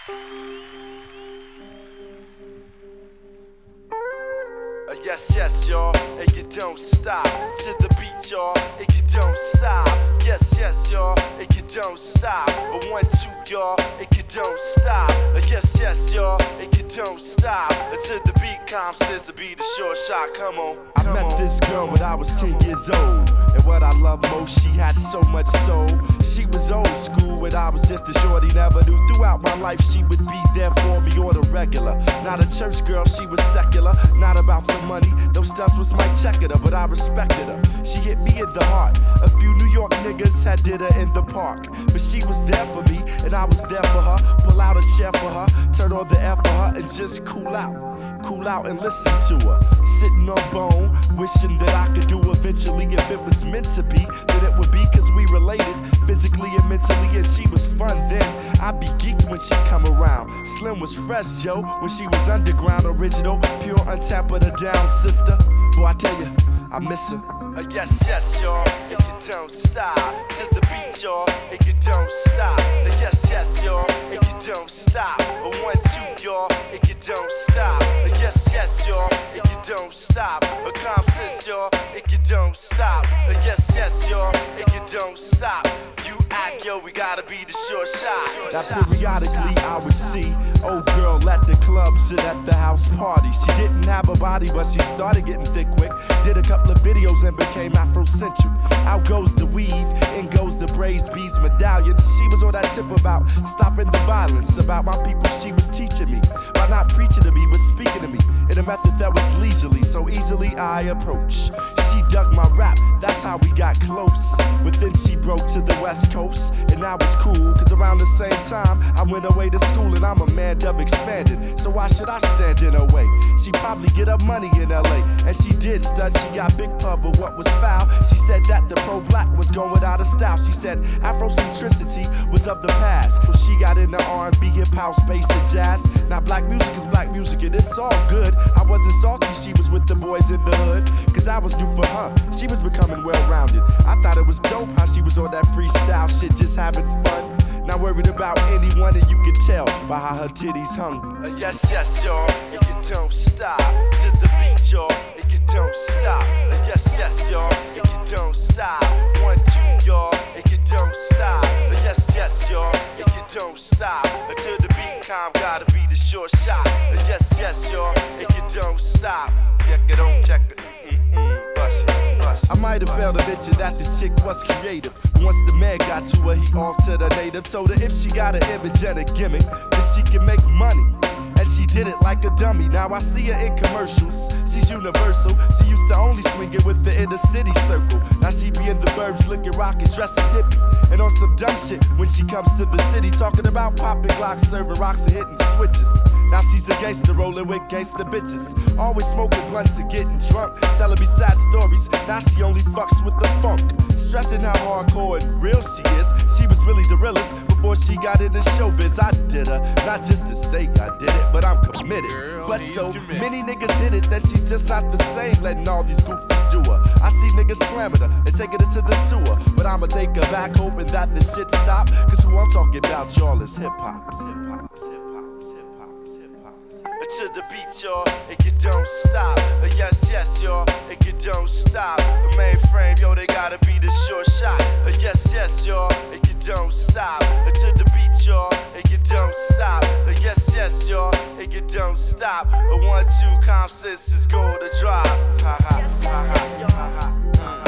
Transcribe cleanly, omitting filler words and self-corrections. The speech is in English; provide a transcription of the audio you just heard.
Yes, yes, y'all, and you don't stop. To the beat, y'all, and you don't stop. Yes, yes, y'all, and you don't stop. A 1, 2, y'all, and you don't stop. Yes, yes, y'all, and you don't stop. To the beat, Calm says to be the short shot. Come on. I met this girl when I was 10 years old, and what I love most, she had so much soul. She was old school when I was just a shorty, never knew. Throughout my life, she would be there for me on the regular. Not a church girl, she was secular. Not about the money, those stunts was my checker, but I respected her. She hit me in the heart. A few New York niggas had did her in the park, but she was there for me, and I was there for her. Pull out a chair for her, turn on the air for her, and just cool out and listen to her. Sitting on bone, wishing that I could do eventually. If it was meant to be, then it would be, cause we related physically and mentally, and she was fun then. I'd be geeked when she come around. Slim was fresh, Joe, when she was underground, original, pure, untapped, her down, sister. Boy, I tell you, I miss her. Yes, yes, y'all, and you don't stop. To the beat, y'all, and you don't stop. Yes, yes, y'all, and you don't stop. A 1, 2, y'all, and you don't stop. Yes, yes, y'all, and you don't stop. A Calm says, y'all, and you don't stop. Yes, yes, y'all, and you don't stop. You act, yo, we gotta be the short shot. Now periodically I would see old girl at the club, sit at the house party. She didn't have a body, but she started getting thick quick. Did a couple of videos and became Afrocentric. Out goes the weave, in goes the braids, beads, medallions. She was on that tip about stopping the violence. About my people she was teaching me, by not preaching to me, but speaking to me in a method that was leisurely, so easily I approach. She dug my rap, that's how we got close. But then she broke to the West Coast, and that was cool, cause around the same time I went away to school, and I'm a man dub expanded, so why should I stand in her way? She probably get up money in LA, and she did stud, she got big pub, but what was foul? She said that the pro-black was going out of style. She said Afrocentricity was of the past, so she got into R&B, hip house, bass, and jazz. Now black music is black music, and it's all good. I wasn't salty, she was with the boys in the hood, cause I was new for her. She was becoming well-rounded. I thought it was dope how she was on that freestyle shit, just having fun. Not worried about anyone, and you can tell by how her titties hung. Yes, yes, y'all, and you don't stop. To the beat, y'all, and you don't stop. Yes, yes, y'all, and you don't stop. 1, 2, y'all, and you don't stop. Yes, yes, y'all, and you don't stop. Until the beat calm, gotta be the short shot. Yes, yes, y'all, and you don't stop. Check it on, check it. I might have failed to mention that this chick was creative. Once the man got to her, he altered her native. Told her if she got an image and a gimmick, then she can make money. And she did it like a dummy. Now I see her in commercials. She's universal. She used to only swing it with the inner city circle. Now she be in the burbs looking rockin', dressing hippie, and on some dumb shit when she comes to the city, talking about popping Glocks, serving rocks, and hitting switches. Now she's a gangster rolling with gangster bitches, always smoking blunts and getting drunk, telling me sad stories. Now she only fucks with the funk, stressing how hardcore and real she is. She was really the realest before she got into showbiz. I did her, not just to say I did it, but I'm committed. But so many niggas hit it that she's just not the same, letting all these goofies do her. I see niggas slamming her and taking it to the sewer, but I'ma take her back hoping that the shit stop, cause who I'm talking about, y'all, is hip-hop. To the beat, y'all, and you don't stop. Yes, yes, y'all, and you don't stop. The mainframe, yo, they gotta be the short shot. Yes, yes, y'all, and you don't stop. To the beat, y'all, and you don't stop. Yes, yes, y'all, and you don't stop. A 1, 2, Calm says is going to drop. Ha ha ha ha ha ha.